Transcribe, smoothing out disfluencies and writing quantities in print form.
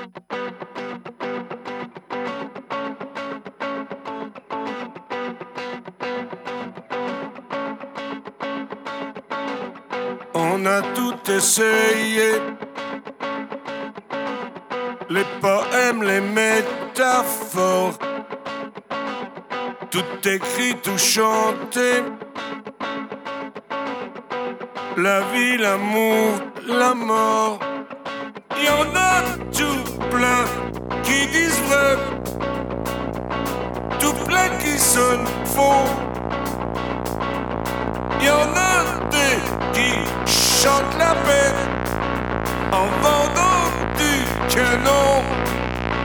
On a tout essayé, les poèmes, les métaphores, tout écrit, tout chanté, la vie, l'amour, la mort. Y en a tout plein qui disent vrai, tout plein qui sonnent faux. Y en a des qui chantent la paix,